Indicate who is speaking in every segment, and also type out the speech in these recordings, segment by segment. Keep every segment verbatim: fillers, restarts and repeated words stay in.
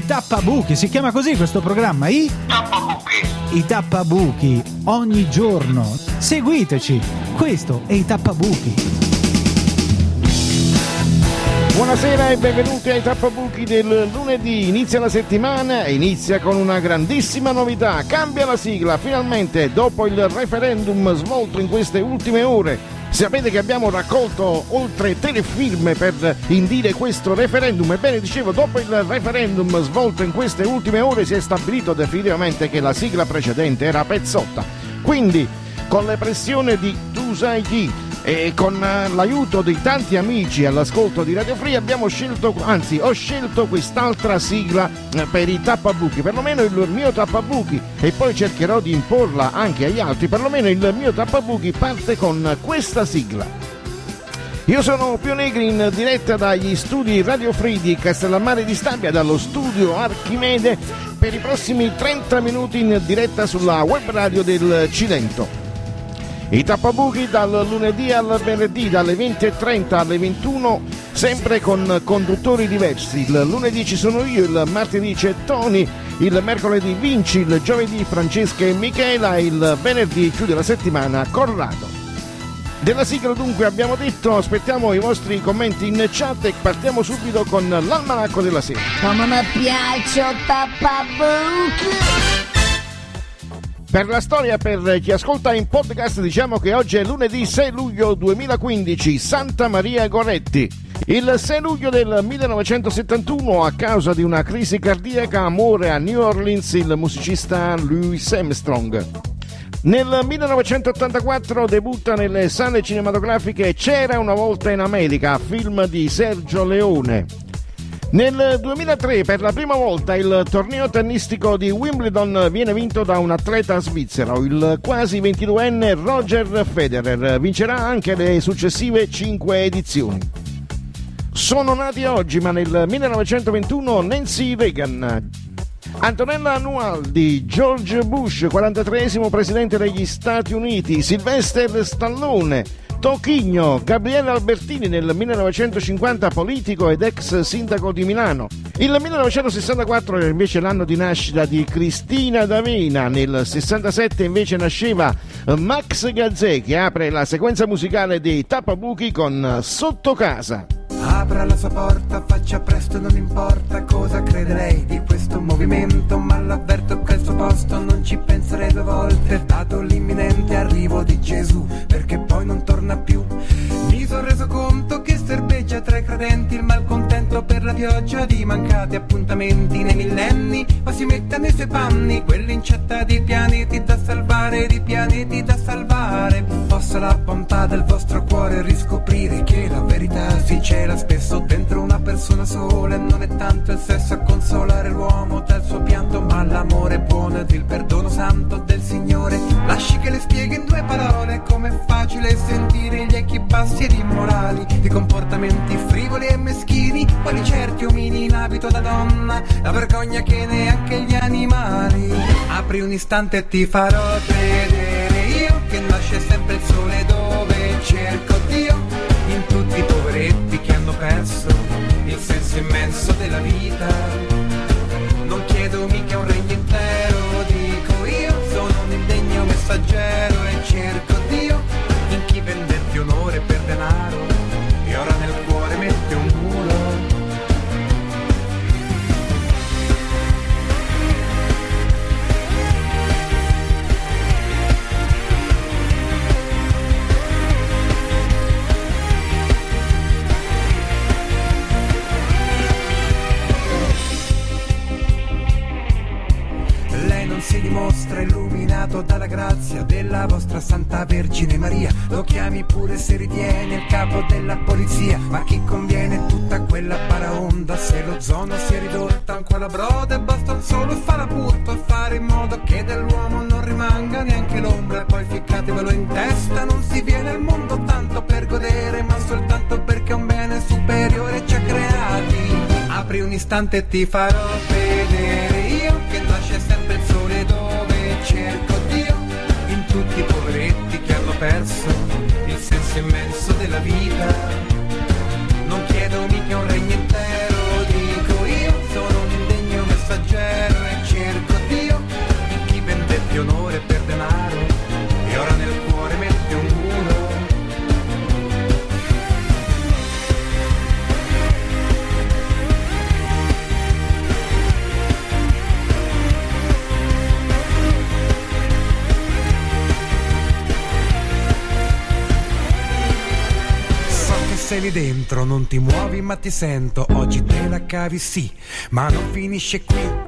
Speaker 1: I Tappabuchi, si chiama così questo programma? I
Speaker 2: Tappabuchi.
Speaker 1: I Tappabuchi, ogni giorno. Seguiteci, questo è I Tappabuchi.
Speaker 3: Buonasera e benvenuti ai Tappabuchi del lunedì. Inizia la settimana e inizia con una grandissima novità. Cambia la sigla, finalmente, dopo il referendum svolto in queste ultime ore. Sapete che abbiamo raccolto oltre telefirme per indire questo referendum. Ebbene, dicevo, dopo il referendum svolto in queste ultime ore si è stabilito definitivamente che la sigla precedente era pezzotta. Quindi, con le pressioni di Tu sai chi e con l'aiuto di tanti amici all'ascolto di Radio Free abbiamo scelto, anzi ho scelto quest'altra sigla per i Tappabuchi, perlomeno il mio Tappabuchi, e poi cercherò di imporla anche agli altri. Perlomeno il mio Tappabuchi parte con questa sigla. Io sono Pio Negri, in diretta dagli studi Radio Free di Castellammare di Stabia, dallo studio Archimede, per i prossimi trenta minuti in diretta sulla web radio del Cilento. I Tappabuchi dal lunedì al venerdì, dalle venti e trenta alle ventuno, sempre con conduttori diversi. Il lunedì ci sono io, il martedì c'è Tony, il mercoledì Vinci, il giovedì Francesca e Michela, il venerdì chiude la settimana Corrado. Della sigla dunque abbiamo detto, aspettiamo i vostri commenti in chat e partiamo subito con l'almanacco della sera.
Speaker 4: Come mi piace Tappabuchi!
Speaker 3: Per la storia, per chi ascolta in podcast, diciamo che oggi è lunedì sei luglio duemilaquindici, Santa Maria Goretti. Il sei luglio del millenovecentosettantuno, a causa di una crisi cardiaca, muore a New Orleans il musicista Louis Armstrong. Nel millenovecentottantaquattro debutta nelle sale cinematografiche C'era una volta in America, film di Sergio Leone. Nel duemilatré per la prima volta il torneo tennistico di Wimbledon viene vinto da un atleta svizzero, il quasi ventiduenne Roger Federer. Vincerà anche le successive cinque edizioni. Sono nati oggi, ma nel millenovecentoventuno, Nancy Reagan, Antonella Annualdi, George Bush, quarantatreesimo presidente degli Stati Uniti, Sylvester Stallone, Tocchigno, Gabriele Albertini nel millenovecentocinquanta, politico ed ex sindaco di Milano. Il millenovecentosessantaquattro è invece l'anno di nascita di Cristina D'Avena. Nel sessantasette invece nasceva Max Gazzè, che apre la sequenza musicale dei Tappabuchi con Sotto casa.
Speaker 5: Apra la sua porta, faccia presto, non importa cosa crede lei di questo movimento, ma l'avverto che al suo posto non ci penserei due volte, dato l'imminente arrivo di Gesù, perché poi non torna più. Mi sono reso conto che serpeggia tra i credenti il malcontento per la pioggia di mancati appuntamenti nei millenni, ma si mette nei suoi panni quell'incetta di pianeti da salvare, di pianeti da salvare. Possa la bontà del vostro cuore riscoprire che la verità si cela spesso dentro una persona sola, e non è tanto il sesso a consolare l'uomo dal suo pianto, ma l'amore buono ed il perdono santo del Signore. Lasci che le spieghi in due parole com'è facile sentire gli echi bassi ed immorali di comportamenti frivoli e meschini, quali certi omini in abito da donna, la vergogna che neanche gli animali. Apri un istante e ti farò vedere io che nasce sempre il sole dove cerco Dio, in tutti i poveretti che hanno perso il senso immenso della vita. Non chiedo mica un regno intero, dico io sono un indegno messaggero e cerco Dio in chi vendette onore per denaro e ora nel cuore mette un muro. Si dimostra illuminato dalla grazia della vostra Santa Vergine Maria. Lo chiami pure se ritiene il capo della polizia, ma chi conviene tutta quella paraonda se l'ozono si è ridotta ancora broda e basta un solo farapurto a fare in modo che dell'uomo non rimanga neanche l'ombra. E poi ficcatevelo in testa, non si viene al mondo tanto per godere, ma soltanto perché un bene superiore ci ha creati. Apri un istante e ti farò vedere io che nasce sempre il sole dove cerco Dio, in tutti i poveretti che hanno perso il senso immenso della vita. Non chiedo mica un regno intero, dico io sono un indegno messaggero sei lì dentro, non ti muovi ma ti sento. Oggi te la cavi sì, ma non finisce qui.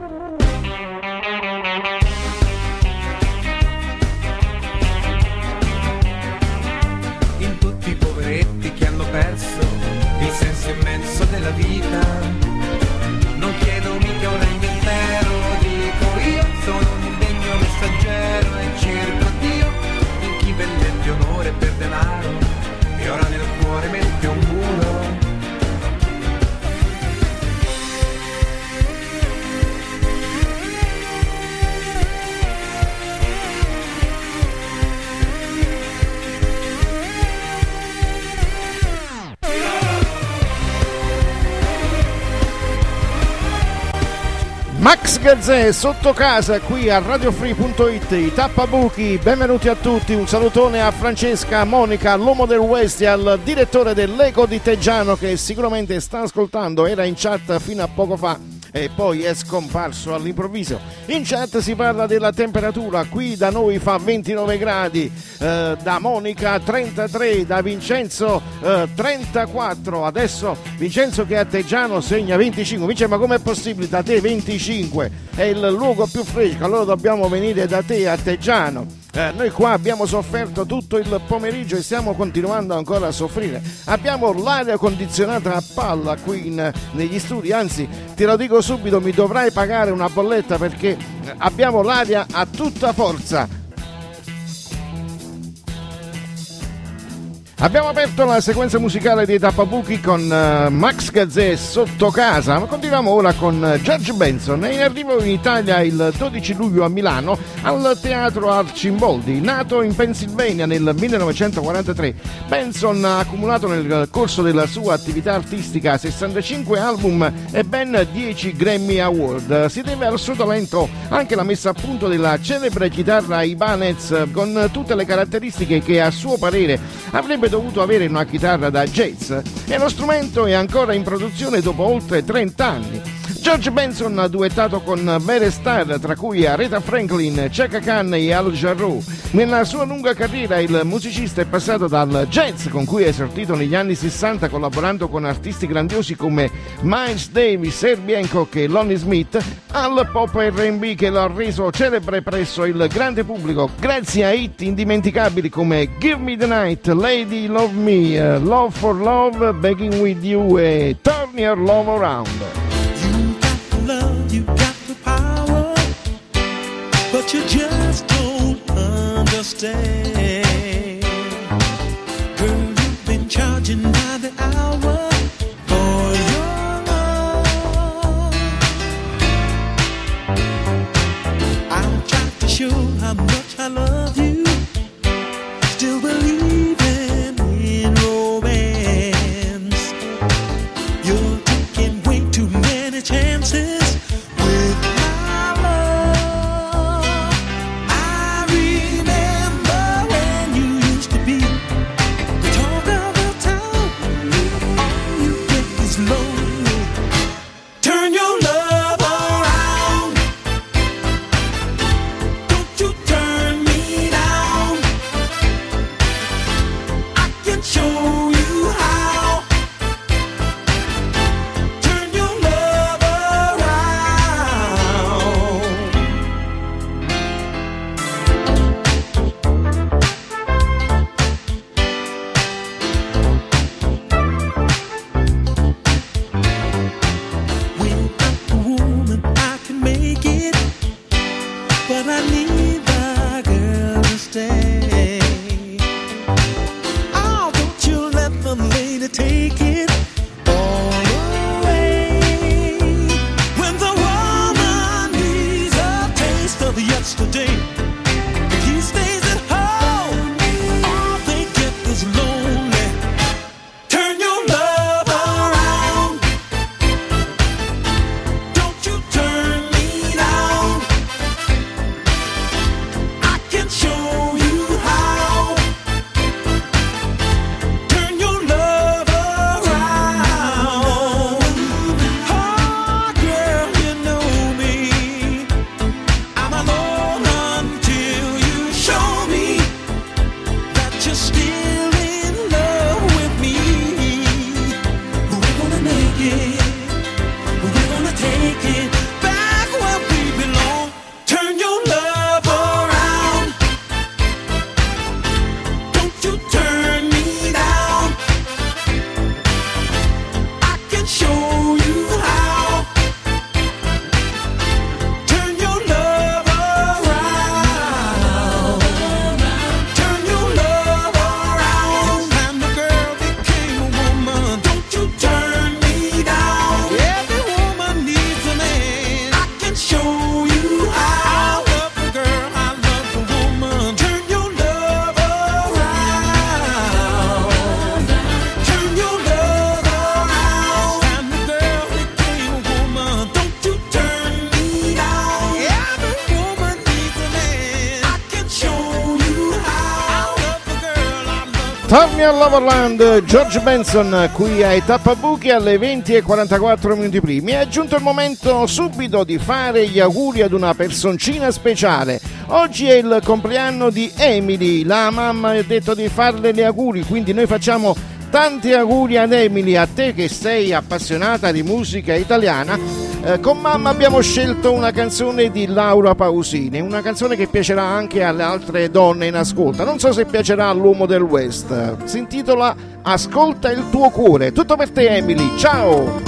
Speaker 5: Che hanno perso il senso immenso della vita. Non chiedo mica un regno intero, dico io sono un indegno messaggero e cerco Dio in chi vendette onore per denaro e ora nel cuore mette un muro.
Speaker 3: Max Gazzè sotto casa qui a radiofree punto it, i tappabuchi, benvenuti a tutti, un salutone a Francesca, a Monica, all'uomo del West e al direttore dell'Eco di Teggiano che sicuramente sta ascoltando, era in chat fino a poco fa e poi è scomparso all'improvviso. In chat si parla della temperatura, qui da noi fa ventinove gradi, eh, da Monica trentatré, da Vincenzo eh, trentaquattro, adesso Vincenzo che a Teggiano segna venticinque. Vincenzo, ma com'è possibile da te venticinque? È il luogo più fresco, allora dobbiamo venire da te a Teggiano. Eh, noi qua abbiamo sofferto tutto il pomeriggio e stiamo continuando ancora a soffrire. Abbiamo l'aria condizionata a palla qui in, negli studi, anzi ti lo dico subito, mi dovrai pagare una bolletta perché abbiamo l'aria a tutta forza. Abbiamo aperto la sequenza musicale dei Tappabuchi con uh, Max Gazzè sotto casa, ma continuiamo ora con uh, George Benson. È in arrivo in Italia il dodici luglio a Milano al Teatro Arcimboldi. Nato in Pennsylvania nel millenovecentoquarantatré, Benson ha accumulato nel corso della sua attività artistica sessantacinque album e ben dieci Grammy Award. Si deve al suo talento anche la messa a punto della celebre chitarra Ibanez con tutte le caratteristiche che a suo parere avrebbe dovuto avere una chitarra da jazz, e lo strumento è ancora in produzione dopo oltre trenta anni. George Benson ha duettato con vere star, tra cui Aretha Franklin, Chaka Khan e Al Jarreau. Nella sua lunga carriera il musicista è passato dal jazz, con cui ha esordito negli anni sessanta collaborando con artisti grandiosi come Miles Davis, Herbie Hancock e Lonnie Smith, al pop R and B che lo ha reso celebre presso il grande pubblico grazie a hit indimenticabili come Give Me the Night, Lady Love Me, uh, Love for Love, Begging With You e Turn Your Love Around.
Speaker 2: Love, you got the power, but you just don't understand. Girl, you've been charging by the hour for your love. I'll try to show how much I love you, still believing in romance. You're taking way too many chances. Still in
Speaker 3: Torni a Loverland, George Benson qui a Tappa Buchi alle venti e quarantaquattro minuti primi. È giunto il momento subito di fare gli auguri ad una personcina speciale. Oggi è il compleanno di Emily, la mamma ha detto di farle gli auguri, quindi noi facciamo tanti auguri ad Emily, a te che sei appassionata di musica italiana. Eh, con mamma abbiamo scelto una canzone di Laura Pausini, una canzone che piacerà anche alle altre donne in ascolto. Non so se piacerà all'uomo del West. Si intitola Ascolta il tuo cuore. Tutto per te, Emily. Ciao!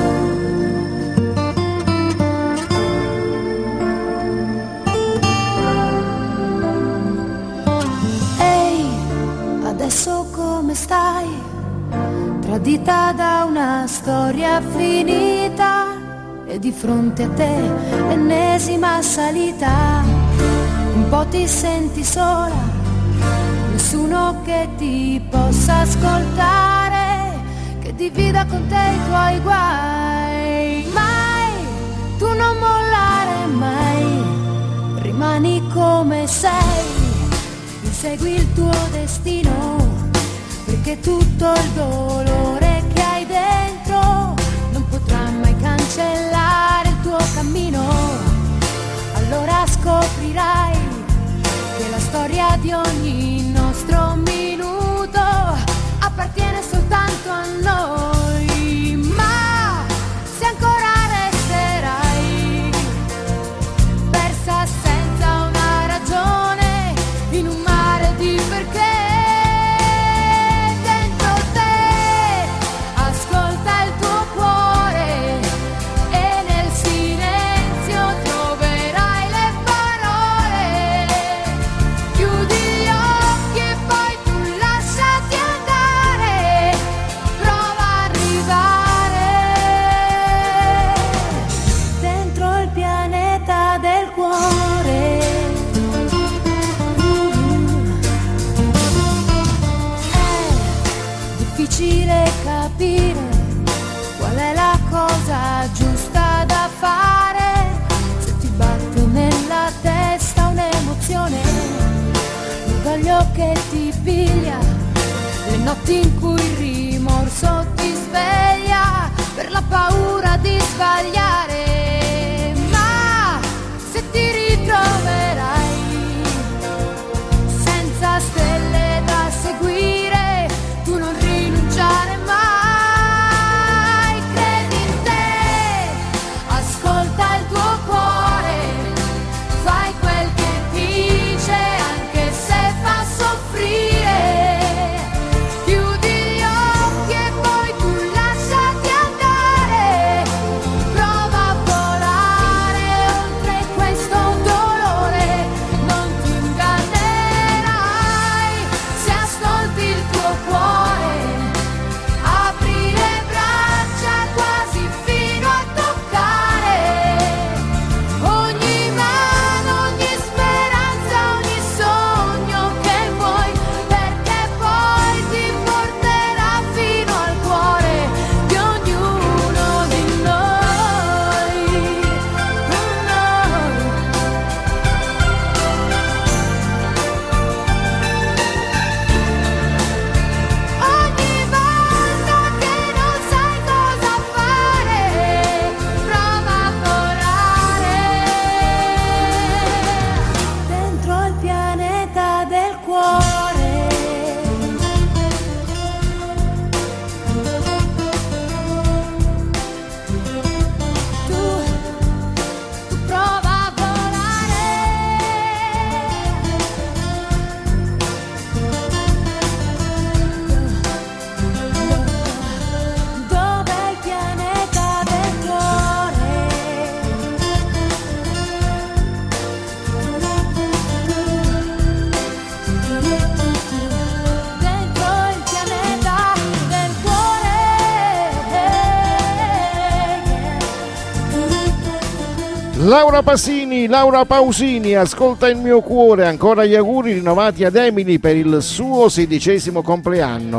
Speaker 6: Ehi, adesso come stai? Tradita da una storia finita e di fronte a te l'ennesima salita. Un po' ti senti sola, nessuno che ti possa ascoltare, che divida con te i tuoi guai. Mai, tu non mollare mai, rimani come sei, insegui il tuo destino, perché tutto il dolore che hai dentro non potrà mai cancellare il tuo cammino. Allora scoprirai che la storia di ogni nostro minuto appartiene soltanto a noi. Ma se ancora resterai persa senza una ragione in un mare di perché, qual è la cosa giusta da fare. Se ti batte nella testa un'emozione, l'orgoglio che ti piglia, le notti in cui il rimorso ti sveglia per la paura di sbagliare. Ma se ti ritroverai senza stelle da seguire, tu non rinunciare mai.
Speaker 3: Laura Pasini, Laura Pausini, ascolta il mio cuore. Ancora gli auguri rinnovati ad Emily per il suo sedicesimo compleanno.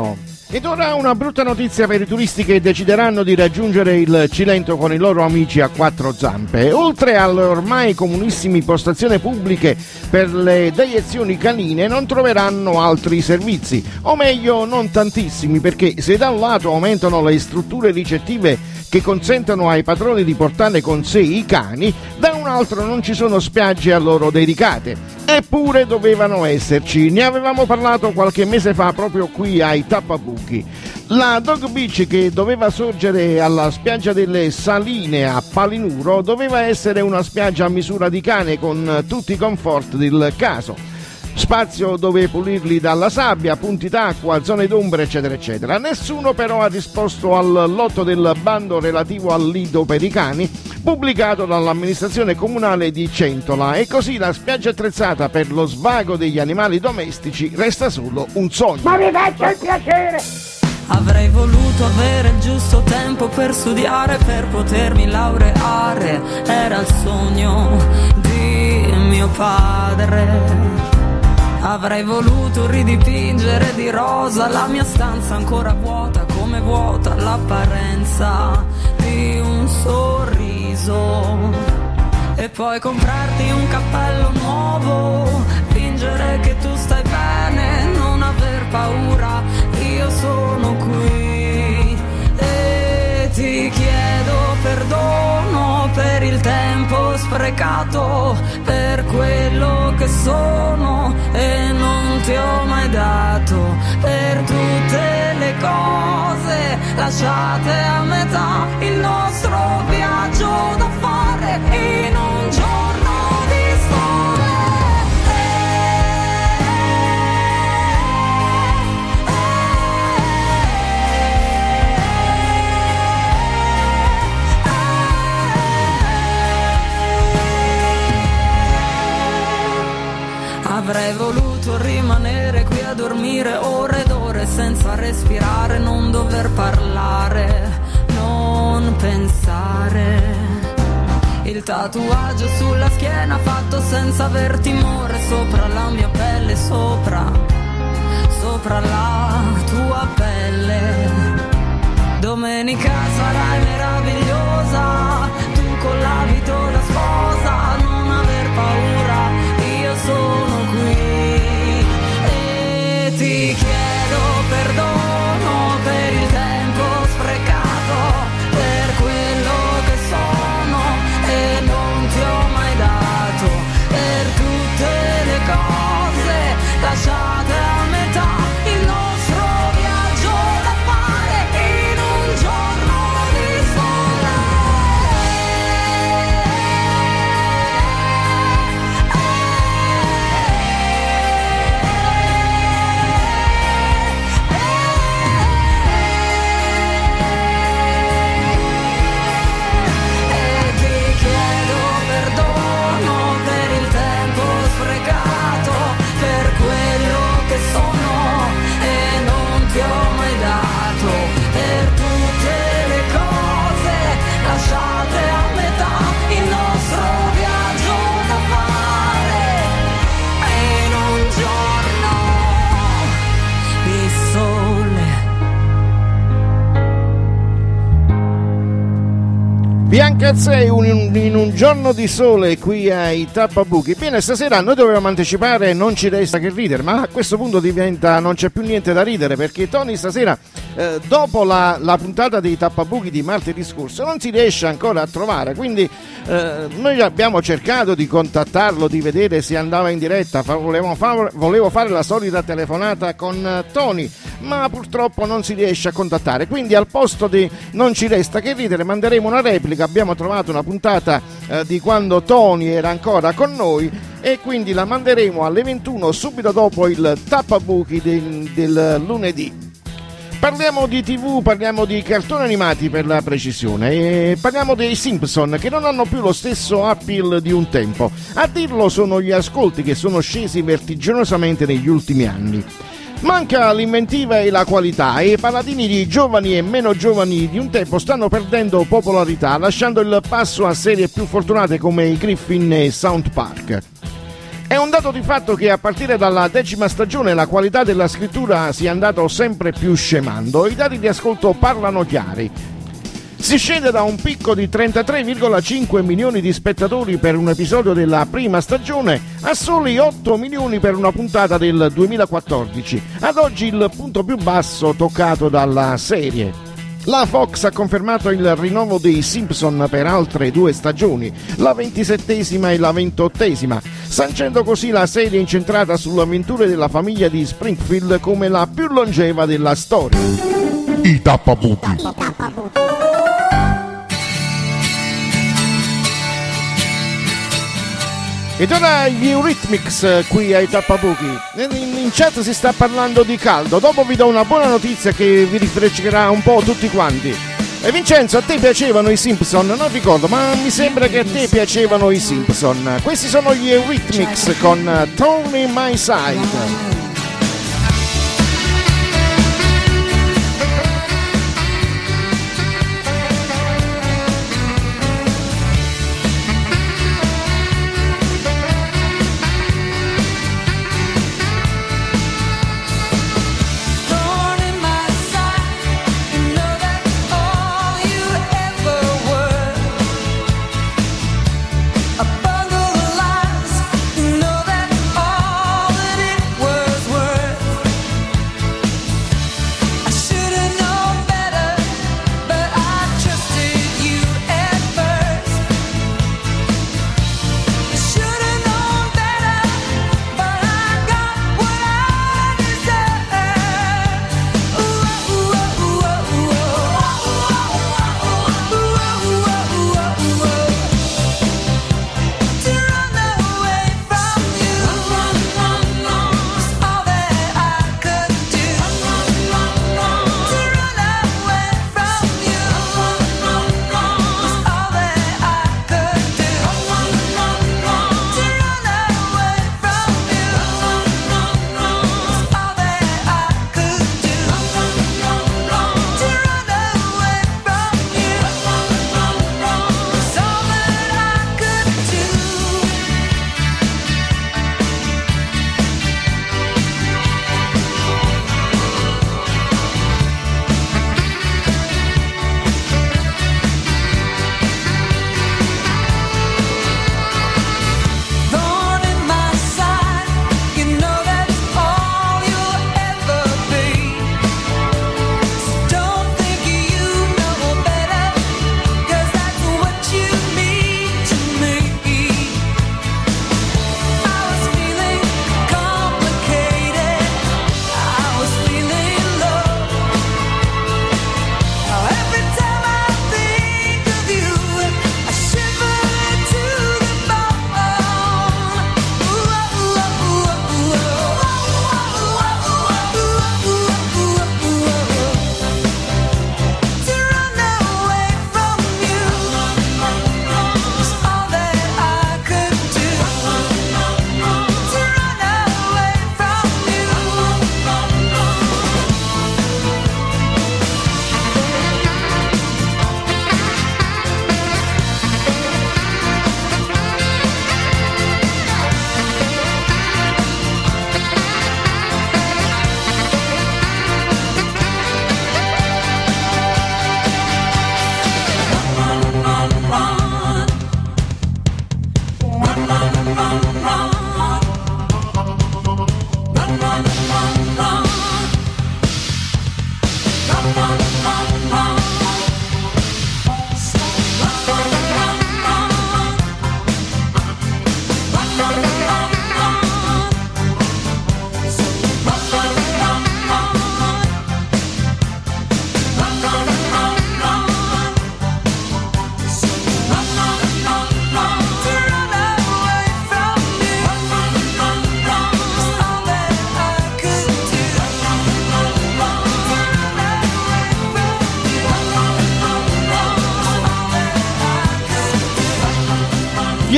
Speaker 3: Ed ora una brutta notizia per i turisti che decideranno di raggiungere il Cilento con i loro amici a quattro zampe. Oltre alle ormai comunissime postazioni pubbliche per le deiezioni canine, non troveranno altri servizi, o meglio non tantissimi, perché se da un lato aumentano le strutture ricettive che consentono ai padroni di portare con sé i cani, da un altro non ci sono spiagge a loro dedicate. Eppure dovevano esserci, ne avevamo parlato qualche mese fa proprio qui ai Tappabuchi. La Dog Beach, che doveva sorgere alla spiaggia delle Saline a Palinuro, doveva essere una spiaggia a misura di cane con tutti i comfort del caso. Spazio dove pulirli dalla sabbia, punti d'acqua, zone d'ombra, eccetera eccetera. Nessuno però ha risposto al lotto del bando relativo al lido per i cani pubblicato dall'amministrazione comunale di Centola, e così la spiaggia attrezzata per lo svago degli animali domestici resta solo un sogno.
Speaker 7: Ma mi faccia il piacere!
Speaker 8: Avrei voluto avere il giusto tempo per studiare, per potermi laureare. Era il sogno di mio padre. Avrei voluto ridipingere di rosa la mia stanza ancora vuota, come vuota l'apparenza di un sorriso. E poi comprarti un cappello nuovo, fingere che tu stai bene, non aver paura, io sono qui. E ti chiedo perdono per il tempo sprecato, per quello che sono e non ti ho mai dato, per tutte le cose lasciate a metà, il nostro viaggio da fare in un giorno di sole. Avrei voluto rimanere qui a dormire ore ed ore senza respirare, non dover parlare, non pensare. Il tatuaggio sulla schiena fatto senza aver timore, sopra la mia pelle, sopra, sopra la tua pelle. Domenica sarai meravigliosa, tu con l'abito da sposa, non aver paura, io sono qui. E ti chiedo perdono per il tempo sprecato, per quello che sono e non ti ho mai dato, per tutte le cose lasciate a metà, il nostro viaggio da fare in un giorno di sole.
Speaker 3: Biancazzè un, in un giorno di sole qui ai Tappabuchi. Bene, stasera noi dovevamo anticipare Non ci resta che ridere, ma a questo punto diventa non c'è più niente da ridere, perché Tony stasera eh, dopo la, la puntata dei Tappabuchi di martedì scorso non si riesce ancora a trovare, quindi eh, noi abbiamo cercato di contattarlo, di vedere se andava in diretta. Volevo, far, volevo fare la solita telefonata con Tony, ma purtroppo non si riesce a contattare, quindi al posto di Non ci resta che ridere manderemo una replica. Abbiamo trovato una puntata eh, di quando Tony era ancora con noi e quindi la manderemo alle ventuno, subito dopo il Tappabuchi del, del lunedì. Parliamo di tivù, parliamo di cartoni animati per la precisione, e parliamo dei Simpson, che non hanno più lo stesso appeal di un tempo. A dirlo sono gli ascolti, che sono scesi vertiginosamente negli ultimi anni. Manca l'inventiva e la qualità, e i paladini di giovani e meno giovani di un tempo stanno perdendo popolarità, lasciando il passo a serie più fortunate come i Griffin e South Park. È un dato di fatto che a partire dalla decima stagione la qualità della scrittura sia andato sempre più scemando. I dati di ascolto parlano chiari. Si scende da un picco di trentatré virgola cinque milioni di spettatori per un episodio della prima stagione a soli otto milioni per una puntata del duemilaquattordici, ad oggi il punto più basso toccato dalla serie. La Fox ha confermato il rinnovo dei Simpson per altre due stagioni, la ventisettesima e la ventottesima, sancendo così la serie incentrata sulle avventure della famiglia di Springfield come la più longeva della storia.
Speaker 7: I tappabuchi.
Speaker 3: Ed ora gli Eurythmics qui ai Tappabuchi. In, in chat si sta parlando di caldo. Dopo vi do una buona notizia che vi rifrescherà un po' tutti quanti. E Vincenzo, a te piacevano i Simpson? Non ricordo, ma mi sembra che a te piacevano i Simpson. Questi sono gli Eurythmics con Thorn in My Side.
Speaker 8: Know that all that it was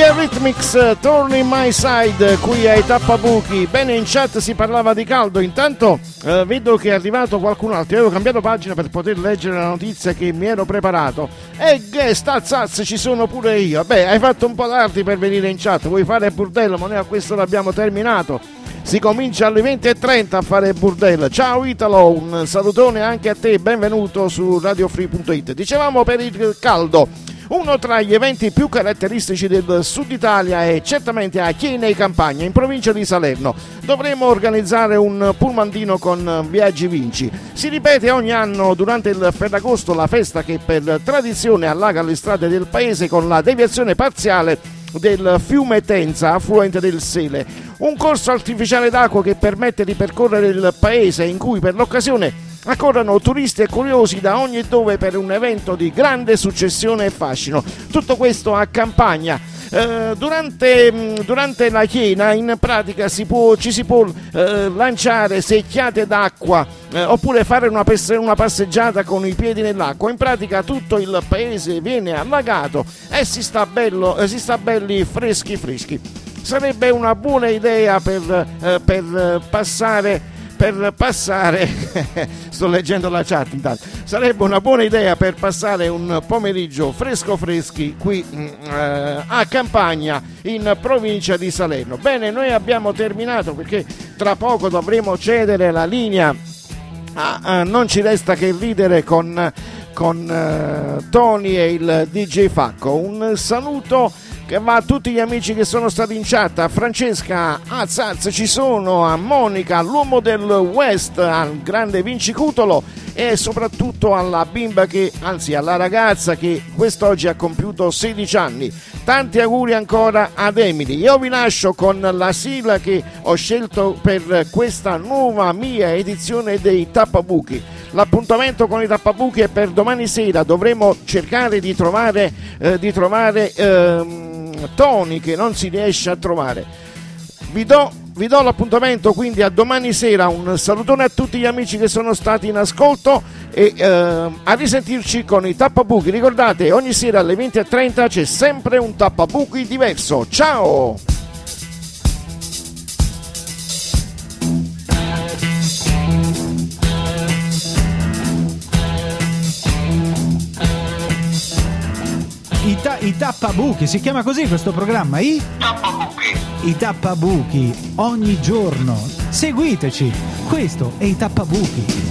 Speaker 3: Eurythmics, Turn in My Side, qui ai Tappabuchi. Bene, in chat si parlava di caldo. Intanto eh, vedo che è arrivato qualcun altro. Io avevo cambiato pagina per poter leggere la notizia che mi ero preparato. E che stazzaz, ci sono pure io. Beh, hai fatto un po' tardi per venire in chat. Vuoi fare burdello? Ma noi a questo l'abbiamo terminato. Si comincia alle venti e trenta a fare burdello. Ciao Italo, un salutone anche a te, benvenuto su radio free punto it. Dicevamo per il caldo, uno tra gli eventi più caratteristici del sud Italia è certamente a Chiena e Campagna, in provincia di Salerno. Dovremo organizzare un pullmandino con Viaggi Vinci. Si ripete ogni anno durante il Ferragosto la festa che per tradizione allaga le strade del paese con la deviazione parziale del fiume Tenza, affluente del Sele. Un corso artificiale d'acqua che permette di percorrere il paese, in cui per l'occasione accorrono turisti e curiosi da ogni dove per un evento di grande successione e fascino. Tutto questo a Campagna. Eh, durante, durante la Chiena in pratica si può, ci si può eh, lanciare secchiate d'acqua eh, oppure fare una, una passeggiata con i piedi nell'acqua. In pratica tutto il paese viene allagato e si sta, bello, eh, si sta belli freschi freschi. Sarebbe una buona idea per, eh, per passare per passare sto leggendo la chat intanto. Sarebbe una buona idea per passare un pomeriggio fresco freschi qui eh, a Campagna, in provincia di Salerno. Bene, noi abbiamo terminato perché tra poco dovremo cedere la linea a, a Non ci resta che ridere con, con eh, Tony e il D J Facco. Un saluto che va a tutti gli amici che sono stati in chat, a Francesca, a Zaz ci sono, a Monica, all'uomo del West, al grande Vinci Cutolo e soprattutto alla bimba che, anzi alla ragazza che quest'oggi ha compiuto sedici anni. Tanti auguri ancora ad Emily. Io vi lascio con la sigla che ho scelto per questa nuova mia edizione dei Tappabuchi. L'appuntamento con i Tappabuchi è per domani sera. Dovremo cercare di trovare eh, di trovare ehm, Tony, che non si riesce a trovare. Vi do, vi do l'appuntamento quindi a domani sera. Un salutone a tutti gli amici che sono stati in ascolto e eh, a risentirci con i Tappabuchi. Ricordate, ogni sera alle venti e trenta c'è sempre un Tappabuchi diverso. Ciao!
Speaker 1: I, ta- I Tappabuchi, si chiama così questo programma? I
Speaker 9: Tappabuchi.
Speaker 1: I Tappabuchi, ogni giorno. Seguiteci, questo è i Tappabuchi.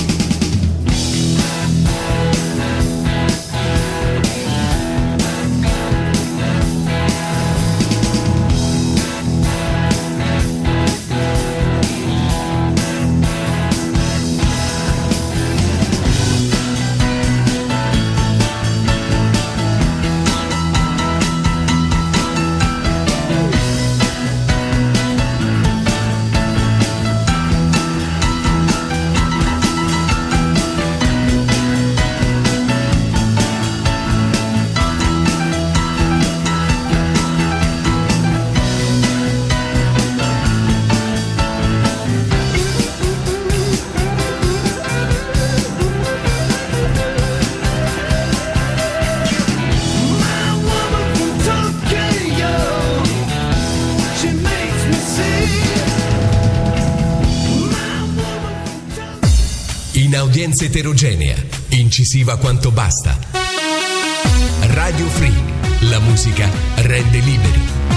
Speaker 10: Udienza eterogenea, incisiva quanto basta. Radio Free, la musica rende liberi.